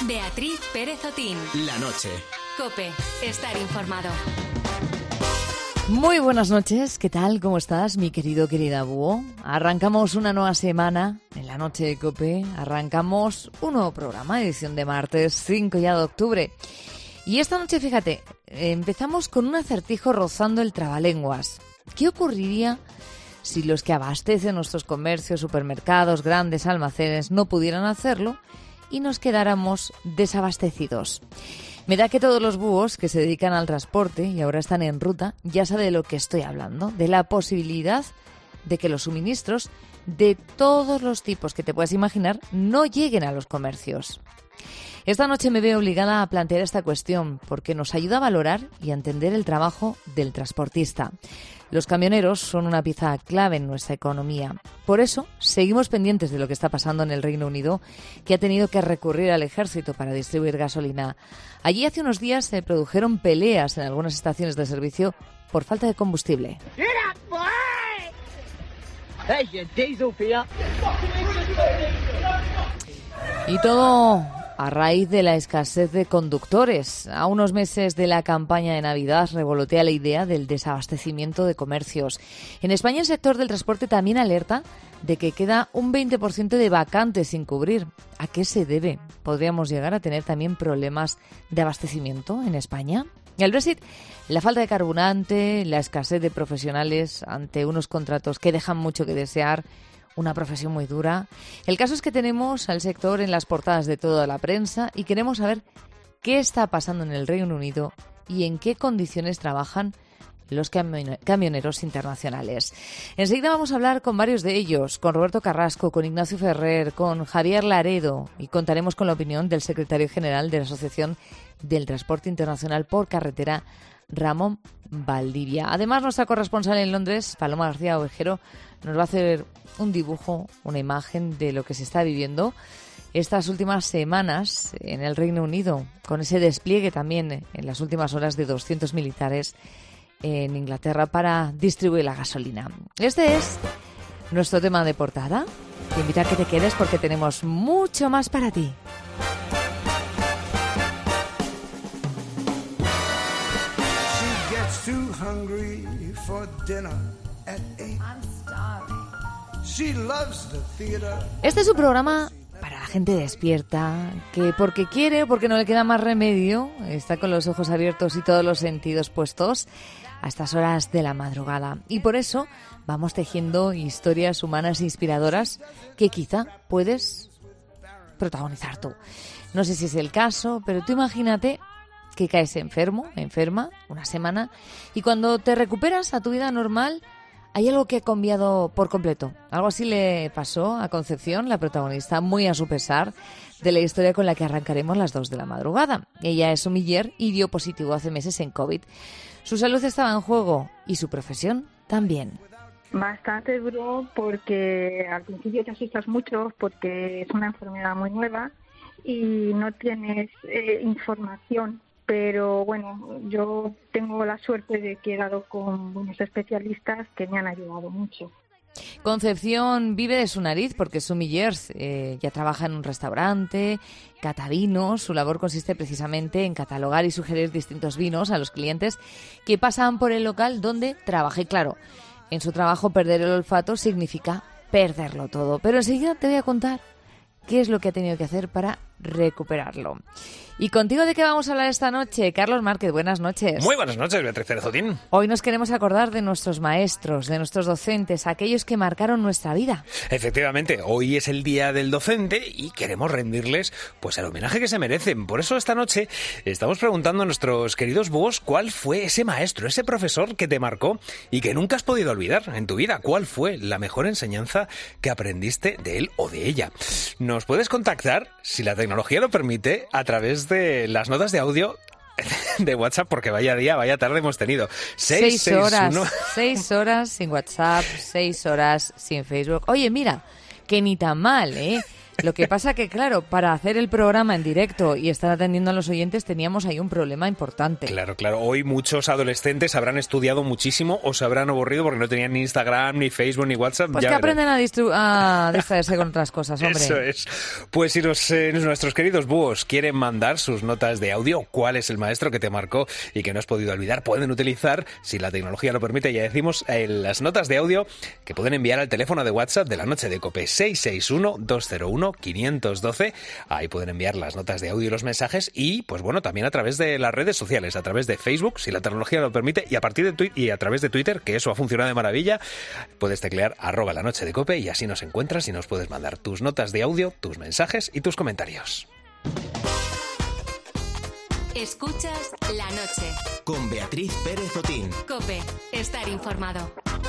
Beatriz Pérez Otín. La noche. COPE. Estar informado. Muy buenas noches, ¿qué tal? ¿Cómo estás, mi querida búho? Arrancamos una nueva semana en la noche de COPE, arrancamos un nuevo programa, edición de martes 5 ya de octubre. Y esta noche, fíjate, empezamos con un acertijo rozando el trabalenguas. ¿Qué ocurriría si los que abastecen nuestros comercios, supermercados, grandes almacenes no pudieran hacerlo y nos quedáramos desabastecidos? Me da que todos los búhos que se dedican al transporte y ahora están en ruta ya saben de lo que estoy hablando, de la posibilidad de que los suministros de todos los tipos que te puedas imaginar no lleguen a los comercios. Esta noche me veo obligada a plantear esta cuestión porque nos ayuda a valorar y a entender el trabajo del transportista. Los camioneros son una pieza clave en nuestra economía. Por eso, seguimos pendientes de lo que está pasando en el Reino Unido, que ha tenido que recurrir al ejército para distribuir gasolina. Allí hace unos días se produjeron peleas en algunas estaciones de servicio por falta de combustible. Y todo a raíz de la escasez de conductores. A unos meses de la campaña de Navidad revolotea la idea del desabastecimiento de comercios. En España el sector del transporte también alerta de que queda un 20% de vacantes sin cubrir. ¿A qué se debe? ¿Podríamos llegar a tener también problemas de abastecimiento en España? Y el Brexit, la falta de carburante, la escasez de profesionales ante unos contratos que dejan mucho que desear, una profesión muy dura. El caso es que tenemos al sector en las portadas de toda la prensa y queremos saber qué está pasando en el Reino Unido y en qué condiciones trabajan los camioneros internacionales. Enseguida vamos a hablar con varios de ellos, con Roberto Carrasco, con Ignacio Ferrer, con Javier Laredo, y contaremos con la opinión del secretario general de la Asociación del Transporte Internacional por Carretera, Ramón Valdivia. Además, nuestra corresponsal en Londres, Paloma García Ovejero, nos va a hacer un dibujo, una imagen de lo que se está viviendo estas últimas semanas en el Reino Unido, con ese despliegue también en las últimas horas de 200 militares en Inglaterra para distribuir la gasolina. Este es nuestro tema de portada. Te invito a que te quedes porque tenemos mucho más para ti. Too hungry for dinner at 8. I'm starving. She loves the theater. Este es un programa para la gente despierta, que porque quiere o porque no le queda más remedio, está con los ojos abiertos y todos los sentidos puestos a estas horas de la madrugada. Y por eso vamos tejiendo historias humanas inspiradoras que quizá puedes protagonizar tú. No sé si es el caso, pero tú imagínate que caes enferma, una semana, y cuando te recuperas a tu vida normal, hay algo que ha cambiado por completo. Algo así le pasó a Concepción, la protagonista, muy a su pesar, de la historia con la que arrancaremos las 2 de la madrugada. Ella es sumiller y dio positivo hace meses en COVID. Su salud estaba en juego y su profesión también. Bastante duro porque al principio te asustas mucho porque es una enfermedad muy nueva y no tienes información. Pero bueno, yo tengo la suerte de que he dado con buenos especialistas que me han ayudado mucho. Concepción vive de su nariz porque es sumiller, ya trabaja en un restaurante, cata vinos. Su labor consiste precisamente en catalogar y sugerir distintos vinos a los clientes que pasan por el local donde trabaja. Y claro, en su trabajo perder el olfato significa perderlo todo. Pero enseguida te voy a contar qué es lo que ha tenido que hacer para recuperarlo. ¿Y contigo de qué vamos a hablar esta noche? Carlos Márquez, buenas noches. Muy buenas noches, Beatriz Pérez Otín. Hoy nos queremos acordar de nuestros maestros, de nuestros docentes, aquellos que marcaron nuestra vida. Efectivamente, hoy es el Día del Docente y queremos rendirles pues el homenaje que se merecen. Por eso esta noche estamos preguntando a nuestros queridos búhos cuál fue ese maestro, ese profesor que te marcó y que nunca has podido olvidar en tu vida. ¿Cuál fue la mejor enseñanza que aprendiste de él o de ella? Nos puedes contactar, si la tecnología lo permite, a través de las notas de audio de WhatsApp, porque vaya día, vaya tarde hemos tenido. 6 horas sin WhatsApp, 6 horas sin Facebook. Oye, mira, que ni tan mal, ¿eh? Lo que pasa que, claro, para hacer el programa en directo y estar atendiendo a los oyentes teníamos ahí un problema importante. Claro. Hoy muchos adolescentes habrán estudiado muchísimo o se habrán aburrido porque no tenían ni Instagram, ni Facebook, ni WhatsApp. Pues que aprenden a distraerse con otras cosas, hombre. Eso es. Pues si nuestros queridos búhos quieren mandar sus notas de audio, cuál es el maestro que te marcó y que no has podido olvidar, pueden utilizar, si la tecnología lo permite, ya decimos, las notas de audio que pueden enviar al teléfono de WhatsApp de la noche de COPE 661-201-512. Ahí pueden enviar las notas de audio y los mensajes y, pues bueno, también a través de las redes sociales, a través de Facebook, si la tecnología lo permite, y a través de Twitter, que eso ha funcionado de maravilla, puedes teclear @la noche de COPE y así nos encuentras y nos puedes mandar tus notas de audio, tus mensajes y tus comentarios. Escuchas La Noche. Con Beatriz Pérez Otín. COPE. Estar informado.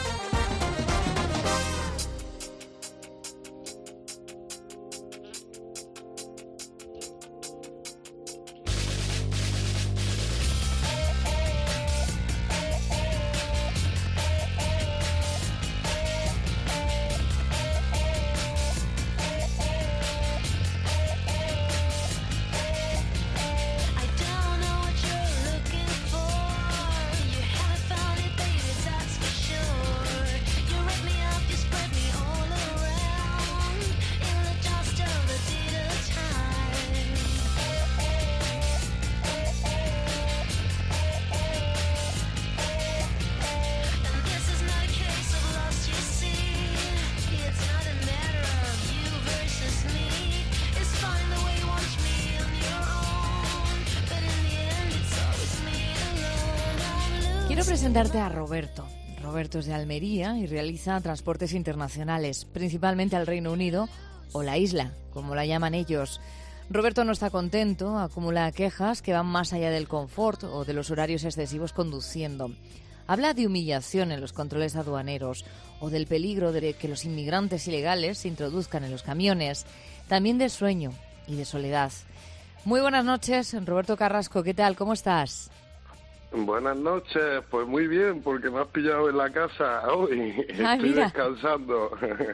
Quiero presentarte a Roberto. Roberto es de Almería y realiza transportes internacionales, principalmente al Reino Unido o la isla, como la llaman ellos. Roberto no está contento, acumula quejas que van más allá del confort o de los horarios excesivos conduciendo. Habla de humillación en los controles aduaneros o del peligro de que los inmigrantes ilegales se introduzcan en los camiones, también de sueño y de soledad. Muy buenas noches, Roberto Carrasco, ¿qué tal? ¿Cómo estás? Buenas noches, pues muy bien, porque me has pillado en la casa hoy. Estoy descansando.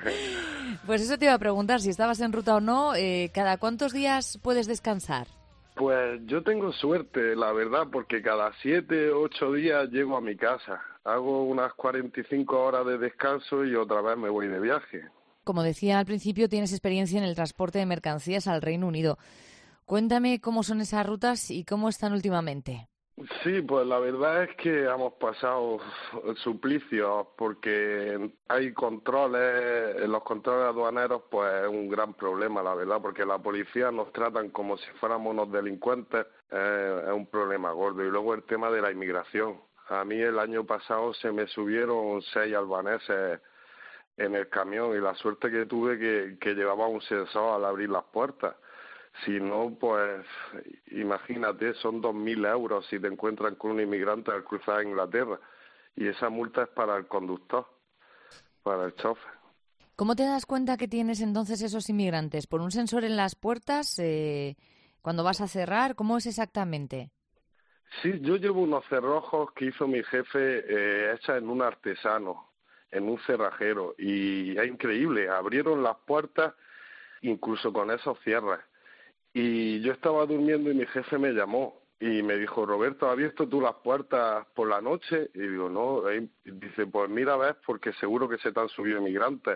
Pues eso te iba a preguntar, si estabas en ruta o no, ¿cada cuántos días puedes descansar? Pues yo tengo suerte, la verdad, porque cada 7 o 8 días llego a mi casa. Hago unas 45 horas de descanso y otra vez me voy de viaje. Como decía al principio, tienes experiencia en el transporte de mercancías al Reino Unido. Cuéntame cómo son esas rutas y cómo están últimamente. Sí, pues la verdad es que hemos pasado suplicios porque hay controles, los controles aduaneros pues es un gran problema, la verdad, porque la policía nos tratan como si fuéramos unos delincuentes, es un problema gordo. Y luego el tema de la inmigración. A mí el año pasado se me subieron 6 albaneses en el camión y la suerte que tuve que llevaba un sensor al abrir las puertas. Si no, pues imagínate, son 2.000 euros si te encuentran con un inmigrante al cruzar a Inglaterra. Y esa multa es para el conductor, para el chofer. ¿Cómo te das cuenta que tienes entonces esos inmigrantes? ¿Por un sensor en las puertas? ¿Cuando vas a cerrar? ¿Cómo es exactamente? Sí, yo llevo unos cerrojos que hizo mi jefe hechos en un artesano, en un cerrajero. Y es increíble, abrieron las puertas incluso con esos cierres. Y yo estaba durmiendo y mi jefe me llamó y me dijo, Roberto, ¿has visto tú las puertas por la noche? Y digo, no. Dice, pues mira, ves, porque seguro que se te han subido inmigrantes.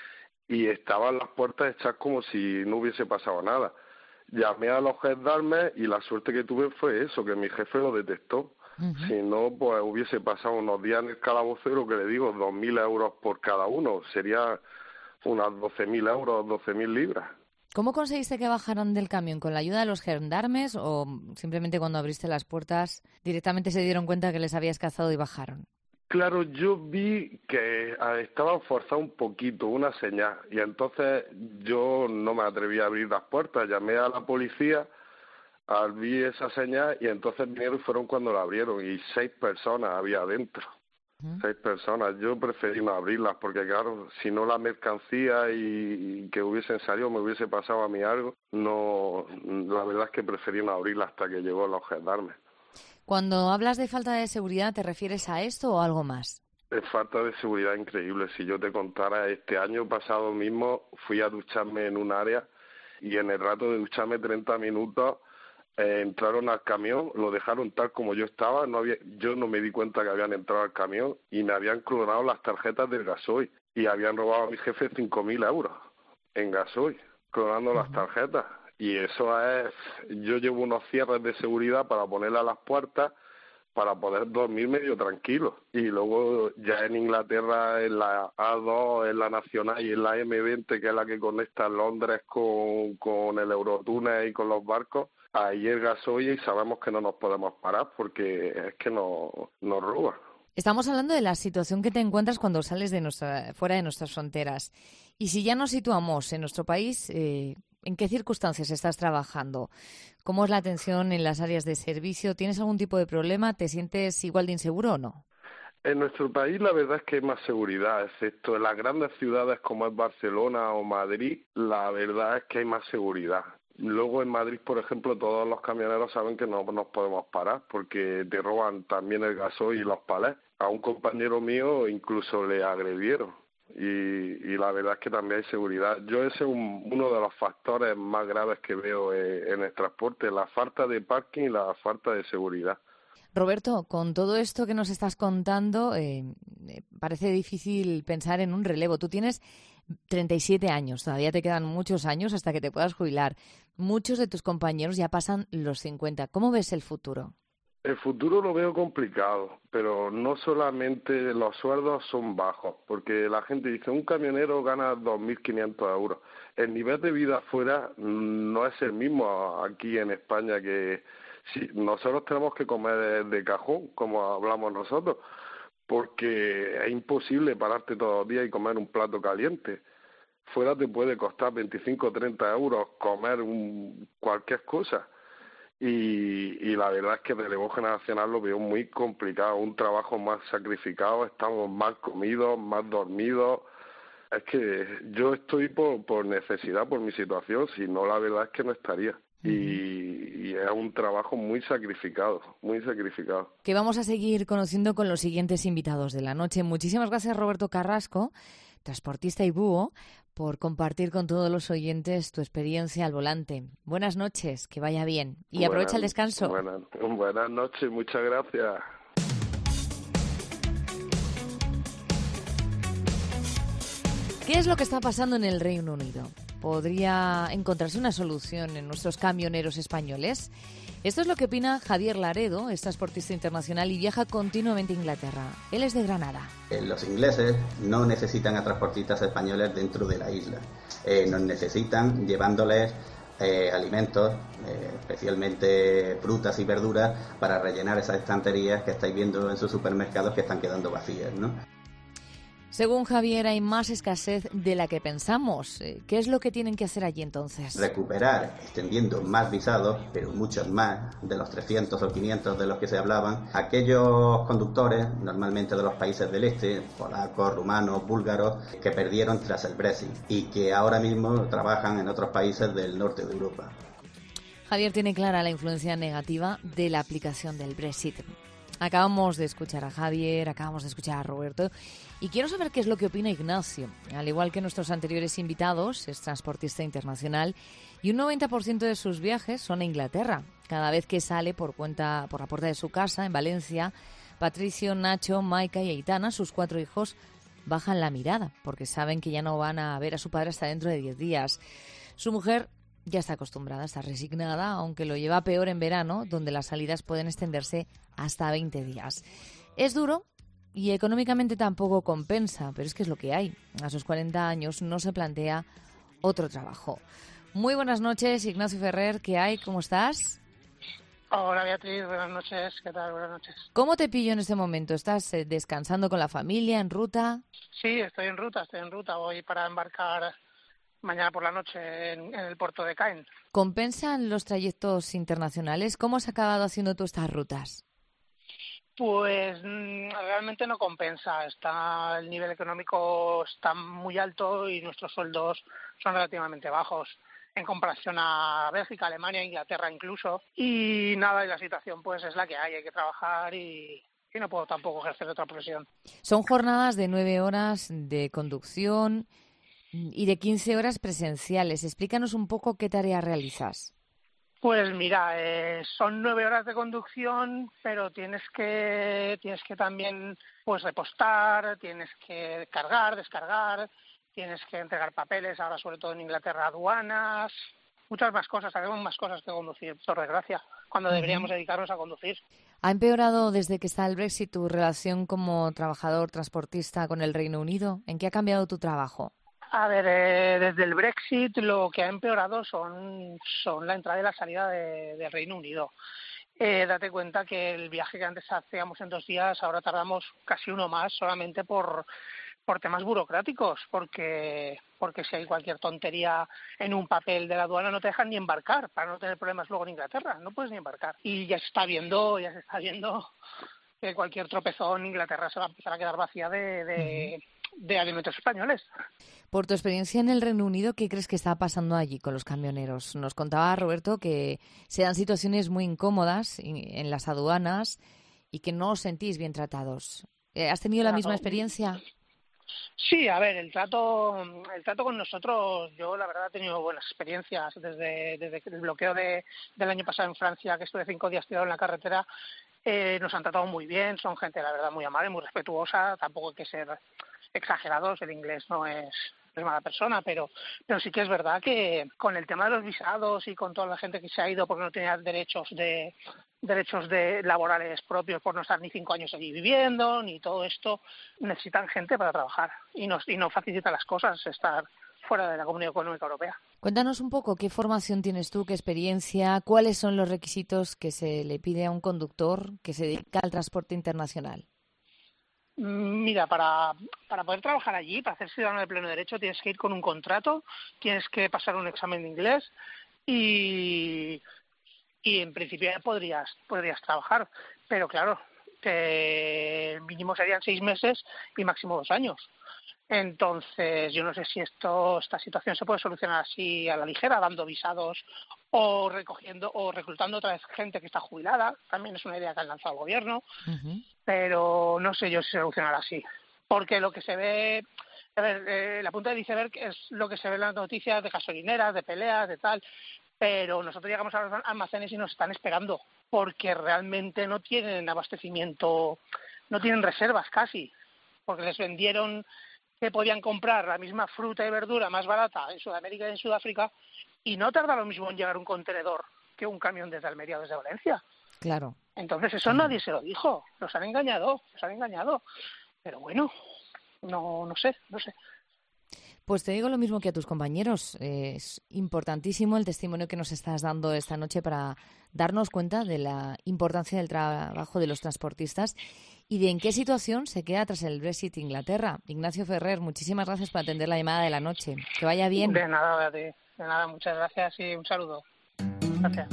Y estaban las puertas hechas como si no hubiese pasado nada. Llamé a los gendarmes y la suerte que tuve fue eso, que mi jefe lo detectó. Uh-huh. Si no, pues hubiese pasado unos días en el calabozo, lo que le digo, 2.000 euros por cada uno. Sería unas 12.000 euros, 12.000 libras. ¿Cómo conseguiste que bajaran del camión? ¿Con la ayuda de los gendarmes o simplemente cuando abriste las puertas directamente se dieron cuenta que les habías cazado y bajaron? Claro, yo vi que estaban forzando un poquito, una señal, y entonces yo no me atreví a abrir las puertas. Llamé a la policía, vi esa señal y entonces vinieron y fueron cuando la abrieron y 6 personas había adentro. 6 personas. Yo preferí no abrirlas porque, claro, si no la mercancía y que hubiesen salido me hubiese pasado a mí algo, no, la verdad es que preferí no abrirlas hasta que llegó los gendarmes. Cuando hablas de falta de seguridad, ¿te refieres a esto o algo más? Es falta de seguridad increíble. Si yo te contara, este año pasado mismo fui a ducharme en un área y en el rato de ducharme 30 minutos entraron al camión, lo dejaron tal como yo estaba, yo no me di cuenta que habían entrado al camión y me habían clonado las tarjetas del gasoil y habían robado a mi jefe 5.000 euros en gasoil, clonando las tarjetas. Y eso es, yo llevo unos cierres de seguridad para ponerle a las puertas para poder dormir medio tranquilo. Y luego ya en Inglaterra, en la A2, en la Nacional y en la M20, que es la que conecta Londres con el Eurotúnel y con los barcos, ahí el gasoil y sabemos que no nos podemos parar porque es que nos roban. Estamos hablando de la situación que te encuentras cuando sales fuera de nuestras fronteras. Y si ya nos situamos en nuestro país, ¿en qué circunstancias estás trabajando? ¿Cómo es la atención en las áreas de servicio? ¿Tienes algún tipo de problema? ¿Te sientes igual de inseguro o no? En nuestro país la verdad es que hay más seguridad, excepto en las grandes ciudades como es Barcelona o Madrid, la verdad es que hay más seguridad. Luego en Madrid, por ejemplo, todos los camioneros saben que no nos podemos parar porque te roban también el gasoil y los palés. A un compañero mío incluso le agredieron y la verdad es que también hay seguridad. Yo ese es uno de los factores más graves que veo en el transporte, la falta de parking y la falta de seguridad. Roberto, con todo esto que nos estás contando, parece difícil pensar en un relevo. Tú tienes 37 años, todavía te quedan muchos años hasta que te puedas jubilar. Muchos de tus compañeros ya pasan los 50. ¿Cómo ves el futuro? El futuro lo veo complicado, pero no solamente los sueldos son bajos, porque la gente dice, un camionero gana 2.500 euros. El nivel de vida afuera no es el mismo aquí en España, que si nosotros tenemos que comer de cajón, como hablamos nosotros, porque es imposible pararte todos los días y comer un plato caliente. Fuera te puede costar 25 o 30 euros comer cualquier cosa. Y la verdad es que el relevo generacional lo veo muy complicado, un trabajo más sacrificado, estamos más comidos, más dormidos. Es que yo estoy por necesidad, por mi situación, si no la verdad es que no estaría. Y es un trabajo muy sacrificado, muy sacrificado. Que vamos a seguir conociendo con los siguientes invitados de la noche. Muchísimas gracias, Roberto Carrasco, transportista y búho, por compartir con todos los oyentes tu experiencia al volante. Buenas noches, que vaya bien. Y aprovecha el descanso. Buenas noches, muchas gracias. ¿Qué es lo que está pasando en el Reino Unido? ¿Podría encontrarse una solución en nuestros camioneros españoles? Esto es lo que opina Javier Laredo, es transportista internacional y viaja continuamente a Inglaterra. Él es de Granada. Los ingleses no necesitan a transportistas españoles dentro de la isla. Nos necesitan llevándoles alimentos, especialmente frutas y verduras, para rellenar esas estanterías que estáis viendo en sus supermercados que están quedando vacías, ¿no? Según Javier, hay más escasez de la que pensamos. ¿Qué es lo que tienen que hacer allí entonces? Recuperar, extendiendo más visados, pero muchos más, de los 300 o 500 de los que se hablaban, aquellos conductores, normalmente de los países del este, polacos, rumanos, búlgaros, que perdieron tras el Brexit y que ahora mismo trabajan en otros países del norte de Europa. Javier tiene clara la influencia negativa de la aplicación del Brexit. Acabamos de escuchar a Javier, acabamos de escuchar a Roberto y quiero saber qué es lo que opina Ignacio. Al igual que nuestros anteriores invitados, es transportista internacional y un 90% de sus viajes son a Inglaterra. Cada vez que sale por la puerta de su casa en Valencia, Patricio, Nacho, Maika y Aitana, sus 4 hijos, bajan la mirada porque saben que ya no van a ver a su padre hasta dentro de 10 días. Su mujer ya está acostumbrada, está resignada, aunque lo lleva peor en verano, donde las salidas pueden extenderse hasta 20 días. Es duro y económicamente tampoco compensa, pero es que es lo que hay. A sus 40 años no se plantea otro trabajo. Muy buenas noches, Ignacio Ferrer, ¿qué hay? ¿Cómo estás? Hola Beatriz, buenas noches, ¿qué tal? Buenas noches. ¿Cómo te pillo en este momento? ¿Estás descansando con la familia, en ruta? Sí, estoy en ruta, voy para embarcar mañana por la noche en el puerto de Caen. ¿Compensan los trayectos internacionales? ¿Cómo has acabado haciendo tú estas rutas? Pues realmente no compensa. El nivel económico está muy alto y nuestros sueldos son relativamente bajos en comparación a Bélgica, Alemania, Inglaterra incluso. Y nada, y la situación pues es la que hay que trabajar y no puedo tampoco ejercer otra profesión. Son jornadas de 9 horas de conducción, Y de 15 horas presenciales. Explícanos un poco qué tareas realizas. Pues mira, son 9 horas de conducción, pero tienes que también pues repostar, tienes que cargar, descargar, tienes que entregar papeles, ahora sobre todo en Inglaterra, aduanas, muchas más cosas, haremos más cosas que conducir, por desgracia, cuando deberíamos dedicarnos a conducir. ¿Ha empeorado desde que está el Brexit tu relación como trabajador transportista con el Reino Unido? ¿En qué ha cambiado tu trabajo? A ver, desde el Brexit lo que ha empeorado son la entrada y la salida del Reino Unido. Date cuenta que el viaje que antes hacíamos en 2 días, ahora tardamos casi uno más solamente por temas burocráticos, porque si hay cualquier tontería en un papel de la aduana no te dejan ni embarcar, para no tener problemas luego en Inglaterra, no puedes ni embarcar. Y ya se está viendo que cualquier tropezón en Inglaterra se va a empezar a quedar vacía de alimentos españoles. Por tu experiencia en el Reino Unido, ¿qué crees que está pasando allí con los camioneros? Nos contaba Roberto que se dan situaciones muy incómodas en las aduanas y que no os sentís bien tratados. ¿Has tenido la misma experiencia? Sí, a ver, el trato con nosotros, yo la verdad he tenido buenas experiencias desde el bloqueo del año pasado en Francia, que estuve 5 días tirado en la carretera. Nos han tratado muy bien, son gente la verdad muy amable, muy respetuosa, tampoco hay que ser exagerados, el inglés no es mala persona, pero sí que es verdad que con el tema de los visados y con toda la gente que se ha ido porque no tenía derechos de laborales propios por no estar ni 5 años allí viviendo, ni todo esto, necesitan gente para trabajar y no facilita las cosas estar fuera de la Comunidad Económica Europea. Cuéntanos un poco qué formación tienes tú, qué experiencia, cuáles son los requisitos que se le pide a un conductor que se dedica al transporte internacional. Mira, para poder trabajar allí, para ser ciudadano de pleno derecho, tienes que ir con un contrato, tienes que pasar un examen de inglés y en principio ya podrías trabajar, pero claro, que mínimo serían 6 meses y máximo 2 años. Entonces, yo no sé si esta situación se puede solucionar así a la ligera, dando visados o reclutando otra vez gente que está jubilada. También es una idea que ha lanzado el gobierno, pero no sé yo si se solucionará así. Porque lo que se ve, a ver, la punta del iceberg es lo que se ve en las noticias de gasolineras, de peleas, de tal, pero nosotros llegamos a los almacenes y nos están esperando, porque realmente no tienen abastecimiento, no tienen reservas casi, porque les vendieron que podían comprar la misma fruta y verdura más barata en Sudamérica y en Sudáfrica y no tarda lo mismo en llegar un contenedor que un camión desde Almería o desde Valencia. Claro. Entonces eso nadie se lo dijo, nos han engañado. Pero bueno, no sé. Pues te digo lo mismo que a tus compañeros. Es importantísimo el testimonio que nos estás dando esta noche para darnos cuenta de la importancia del trabajo de los transportistas y de en qué situación se queda tras el Brexit Inglaterra. Ignacio Ferrer, muchísimas gracias por atender la llamada de la noche. Que vaya bien. De nada, muchas gracias y un saludo. Gracias.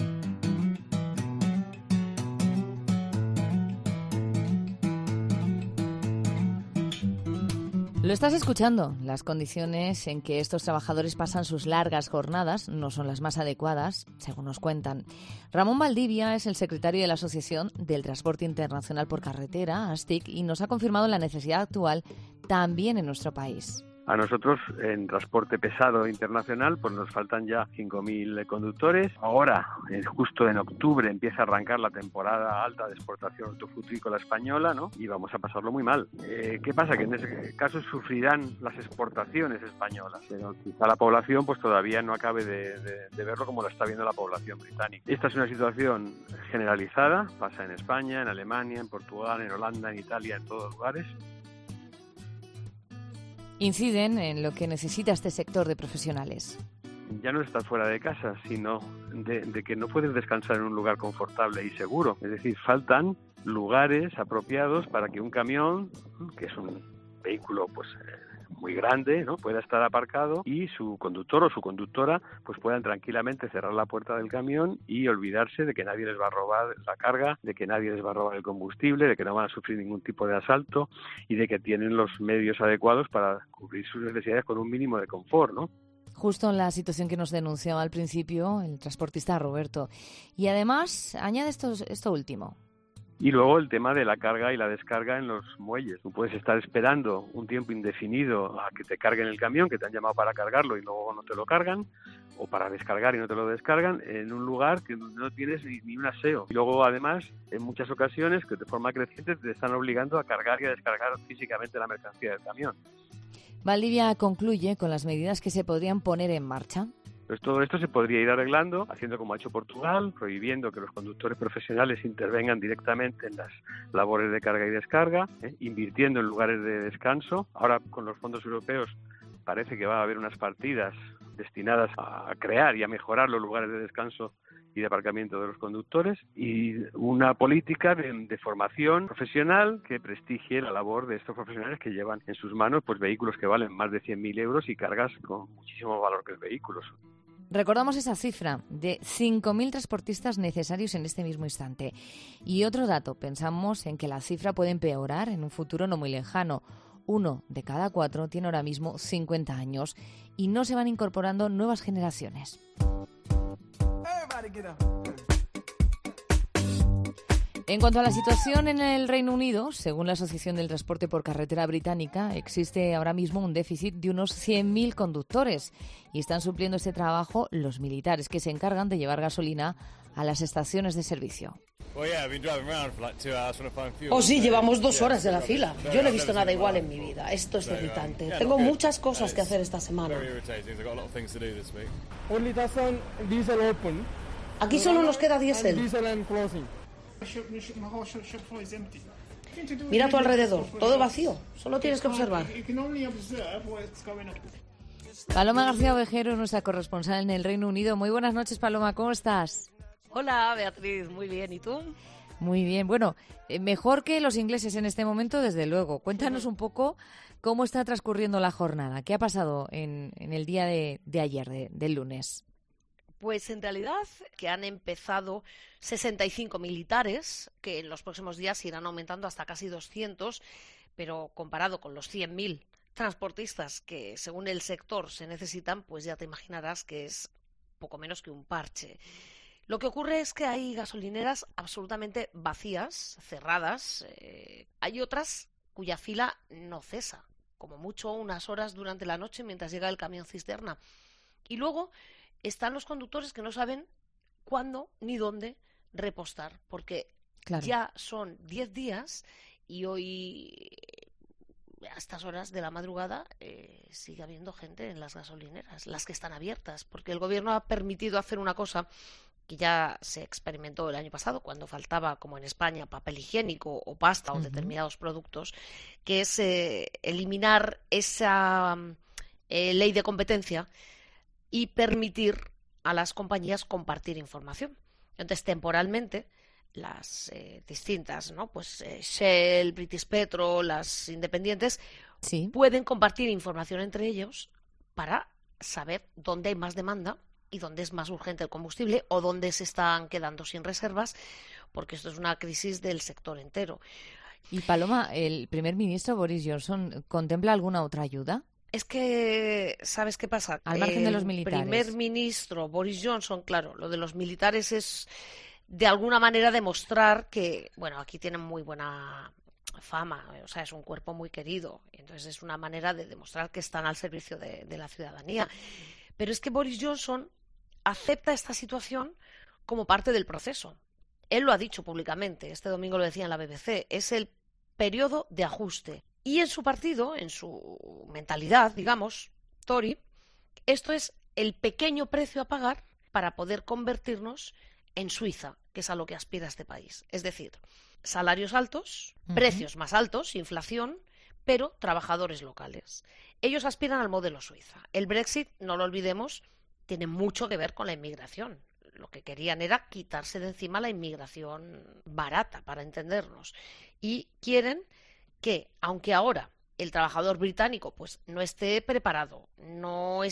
Lo estás escuchando. Las condiciones en que estos trabajadores pasan sus largas jornadas no son las más adecuadas, según nos cuentan. Ramón Valdivia es el secretario de la Asociación del Transporte Internacional por Carretera, ASTIC, y nos ha confirmado la necesidad actual también en nuestro país. A nosotros, en transporte pesado internacional, pues nos faltan ya 5.000 conductores. Ahora, justo en octubre, empieza a arrancar la temporada alta de exportación hortofrutícola española, ¿no? Y vamos a pasarlo muy mal. ¿Qué pasa? Que en ese caso sufrirán las exportaciones españolas, pero quizá la población pues todavía no acabe de verlo como lo está viendo la población británica. Esta es una situación generalizada, pasa en España, en Alemania, en Portugal, en Holanda, en Italia, en todos lugares. Inciden en lo que necesita este sector de profesionales. Ya no estar fuera de casa, sino de que no puedes descansar en un lugar confortable y seguro. Es decir, faltan lugares apropiados para que un camión, que es un vehículo pues muy grande, ¿no?, pueda estar aparcado y su conductor o su conductora pues puedan tranquilamente cerrar la puerta del camión y olvidarse de que nadie les va a robar la carga, de que nadie les va a robar el combustible, de que no van a sufrir ningún tipo de asalto y de que tienen los medios adecuados para cubrir sus necesidades con un mínimo de confort, ¿no? Justo en la situación que nos denunciaba al principio el transportista Roberto. Y además, añade esto último. Y luego el tema de la carga y la descarga en los muelles. Tú puedes estar esperando un tiempo indefinido a que te carguen el camión, que te han llamado para cargarlo y luego no te lo cargan, o para descargar y no te lo descargan, en un lugar que no tienes ni un aseo. Y luego, además, en muchas ocasiones, que de forma creciente te están obligando a cargar y a descargar físicamente la mercancía del camión. Valdivia concluye con las medidas que se podrían poner en marcha. Pues todo esto se podría ir arreglando haciendo como ha hecho Portugal, prohibiendo que los conductores profesionales intervengan directamente en las labores de carga y descarga, invirtiendo en lugares de descanso. Ahora, con los fondos europeos, parece que va a haber unas partidas destinadas a crear y a mejorar los lugares de descanso y de aparcamiento de los conductores, y una política de formación profesional que prestigie la labor de estos profesionales que llevan en sus manos pues vehículos que valen más de 100.000 euros y cargas con muchísimo valor que los vehículos. Recordamos esa cifra de 5.000 transportistas necesarios en este mismo instante. Y otro dato, pensamos en que la cifra puede empeorar en un futuro no muy lejano. 1 de cada 4 tiene ahora mismo 50 años y no se van incorporando nuevas generaciones. En cuanto a la situación en el Reino Unido, según la Asociación del Transporte por Carretera Británica, existe ahora mismo un déficit de unos 100.000 conductores y están supliendo este trabajo los militares que se encargan de llevar gasolina a las estaciones de servicio. Oh sí, llevamos 2 horas de la fila. Yo no he visto nada igual en mi vida. Esto es irritante. Tengo muchas cosas que hacer esta semana. Aquí solo nos queda diésel. Mira a tu alrededor, todo vacío. Solo tienes que observar. Paloma García Ovejero, nuestra corresponsal en el Reino Unido. Muy buenas noches, Paloma, ¿cómo estás? Hola, Beatriz, muy bien. ¿Y tú? Muy bien. Bueno, mejor que los ingleses en este momento, desde luego. Cuéntanos un poco cómo está transcurriendo la jornada. ¿Qué ha pasado en el día de ayer, del lunes? Pues en realidad que han empezado 65 militares, que en los próximos días irán aumentando hasta casi 200, pero comparado con los 100.000 transportistas que según el sector se necesitan, pues ya te imaginarás que es poco menos que un parche. Lo que ocurre es que hay gasolineras absolutamente vacías, cerradas. Hay otras cuya fila no cesa, como mucho unas horas durante la noche mientras llega el camión cisterna. Y luego están los conductores que no saben cuándo ni dónde repostar, porque ya son 10 días y hoy a estas horas de la madrugada sigue habiendo gente en las gasolineras, las que están abiertas, porque el gobierno ha permitido hacer una cosa que ya se experimentó el año pasado cuando faltaba, como en España, papel higiénico o pasta o determinados productos, que es eliminar esa ley de competencia y permitir a las compañías compartir información. Entonces, temporalmente, las distintas, ¿no? Pues Shell, British Petrol, las independientes, pueden compartir información entre ellos para saber dónde hay más demanda y dónde es más urgente el combustible o dónde se están quedando sin reservas, porque esto es una crisis del sector entero. Y Paloma, ¿el primer ministro Boris Johnson contempla alguna otra ayuda? Es que, ¿sabes qué pasa? Al margen de los militares. El primer ministro Boris Johnson, claro, lo de los militares es de alguna manera demostrar que, bueno, aquí tienen muy buena fama, o sea, es un cuerpo muy querido, entonces es una manera de demostrar que están al servicio de la ciudadanía. Pero es que Boris Johnson acepta esta situación como parte del proceso. Él lo ha dicho públicamente, este domingo lo decía en la BBC, es el periodo de ajuste. Y en su partido, en su mentalidad, digamos, Tory, esto es el pequeño precio a pagar para poder convertirnos en Suiza, que es a lo que aspira este país. Es decir, salarios altos, precios más altos, inflación, pero trabajadores locales. Ellos aspiran al modelo Suiza. El Brexit, no lo olvidemos, tiene mucho que ver con la inmigración. Lo que querían era quitarse de encima la inmigración barata, para entendernos. Y quieren que, aunque ahora el trabajador británico pues no esté preparado, no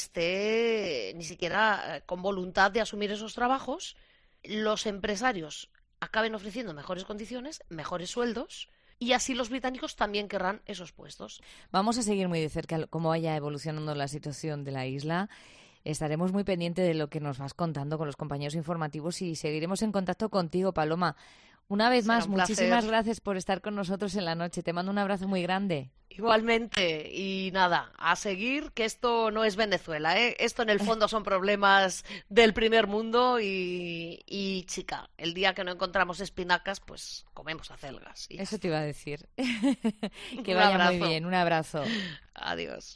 esté ni siquiera con voluntad de asumir esos trabajos, los empresarios acaben ofreciendo mejores condiciones, mejores sueldos, y así los británicos también querrán esos puestos. Vamos a seguir muy de cerca cómo vaya evolucionando la situación de la isla. Estaremos muy pendientes de lo que nos vas contando con los compañeros informativos y seguiremos en contacto contigo, Paloma. Una vez más, un muchísimas placer. gracias por estar con nosotros en la noche. Te mando un abrazo muy grande. Igualmente, y nada, a seguir, que esto no es Venezuela, ¿eh? Esto en el fondo son problemas del primer mundo y chica, el día que no encontramos espinacas, pues comemos acelgas. Y ya Eso está. te iba a decir. Que Un vaya abrazo. muy bien. Un abrazo. Adiós.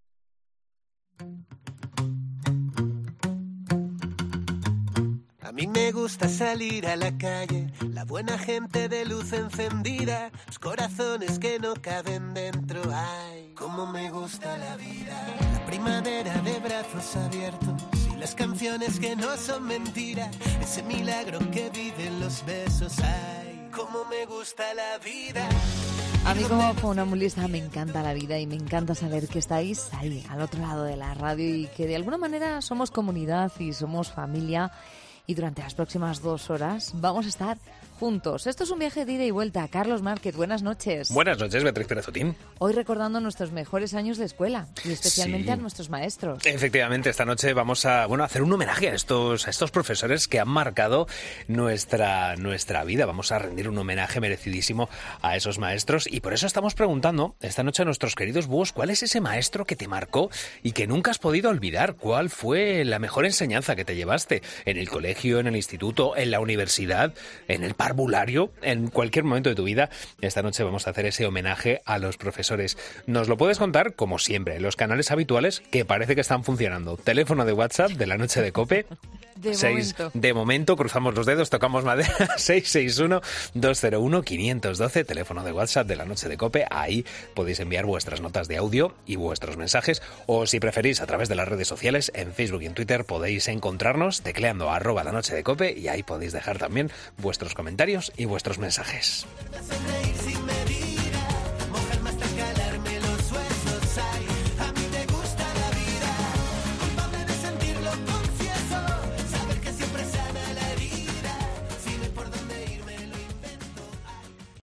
A mí me gusta salir a la calle, la buena gente de luz encendida, los corazones que no caben dentro. Ay, cómo me gusta la vida, la primavera de brazos abiertos y las canciones que no son mentira, ese milagro que viven los besos. Ay, cómo me gusta la vida. A mí como funambulista me encanta la vida y me encanta saber que estáis ahí, al otro lado de la radio y que de alguna manera somos comunidad y somos familia. Y durante las próximas 2 horas vamos a estar juntos. Esto es un viaje de ida y vuelta. Carlos Márquez, buenas noches. Buenas noches, Beatriz Pérez Otín. Hoy recordando nuestros mejores años de escuela y especialmente Sí. a nuestros maestros. Efectivamente, esta noche vamos a hacer un homenaje a estos profesores que han marcado nuestra vida. Vamos a rendir un homenaje merecidísimo a esos maestros y por eso estamos preguntando esta noche a nuestros queridos búhos ¿cuál es ese maestro que te marcó y que nunca has podido olvidar? ¿Cuál fue la mejor enseñanza que te llevaste en el colegio, en el instituto, en la universidad, en el parvulario, en cualquier momento de tu vida? Esta noche vamos a hacer ese homenaje a los profesores. Nos lo puedes contar, como siempre, en los canales habituales que parece que están funcionando. Teléfono de WhatsApp de la noche de COPE. De momento, cruzamos los dedos, tocamos madera. 661-201-512, teléfono de WhatsApp de la noche de COPE. Ahí podéis enviar vuestras notas de audio y vuestros mensajes. O si preferís, a través de las redes sociales, en Facebook y en Twitter podéis encontrarnos tecleando @la noche de COPE y ahí podéis dejar también vuestros comentarios y vuestros mensajes.